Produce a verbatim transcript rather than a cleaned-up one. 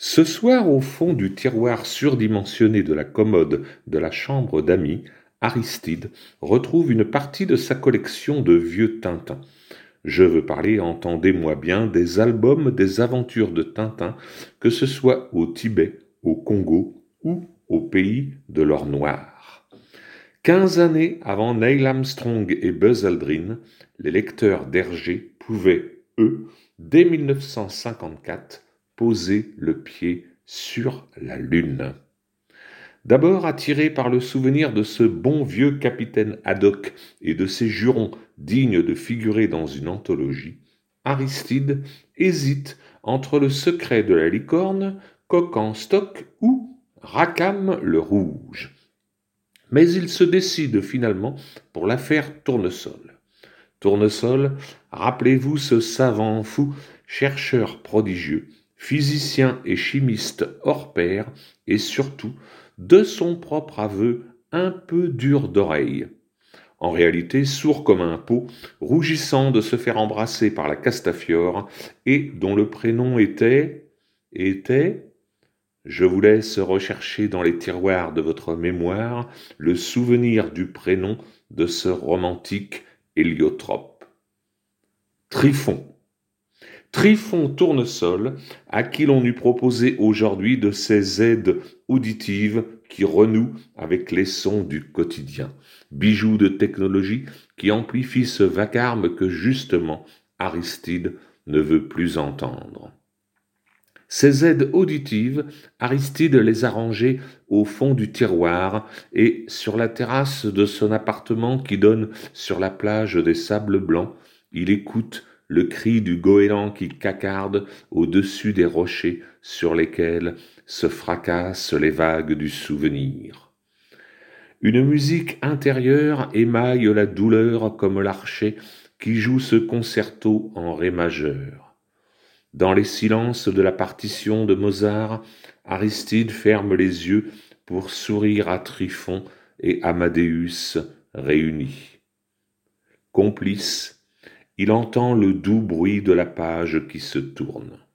Ce soir, au fond du tiroir surdimensionné de la commode de la chambre d'amis, Aristide retrouve une partie de sa collection de vieux Tintin. Je veux parler, entendez-moi bien, des albums des aventures de Tintin, que ce soit au Tibet, au Congo ou au pays de l'or noir. Quinze années avant Neil Armstrong et Buzz Aldrin, les lecteurs d'Hergé pouvaient, eux, dès mille neuf cent cinquante-quatre, poser le pied sur la Lune. D'abord attiré par le souvenir de ce bon vieux capitaine Haddock et de ses jurons dignes de figurer dans une anthologie, Aristide hésite entre le secret de la licorne, Coq en stock ou Rackham le rouge. Mais il se décide finalement pour l'affaire Tournesol. Tournesol, rappelez-vous ce savant fou, chercheur prodigieux, physicien et chimiste hors pair, et surtout, de son propre aveu, un peu dur d'oreille. En réalité, sourd comme un pot, rougissant de se faire embrasser par la Castafiore, et dont le prénom était... était... Je vous laisse rechercher dans les tiroirs de votre mémoire le souvenir du prénom de ce romantique héliotrope. Tryphon. Tryphon Tournesol, à qui l'on eût proposé aujourd'hui de ces aides auditives qui renouent avec les sons du quotidien. Bijoux de technologie qui amplifient ce vacarme que justement Aristide ne veut plus entendre. Ces aides auditives, Aristide les a rangées au fond du tiroir et sur la terrasse de son appartement qui donne sur la plage des Sables Blancs, il écoute le cri du goéland qui cacarde au-dessus des rochers sur lesquels se fracassent les vagues du souvenir. Une musique intérieure émaille la douleur comme l'archet qui joue ce concerto en ré majeur. Dans les silences de la partition de Mozart, Aristide ferme les yeux pour sourire à Tryphon et Amadeus réunis. Complice, il entend le doux bruit de la page qui se tourne.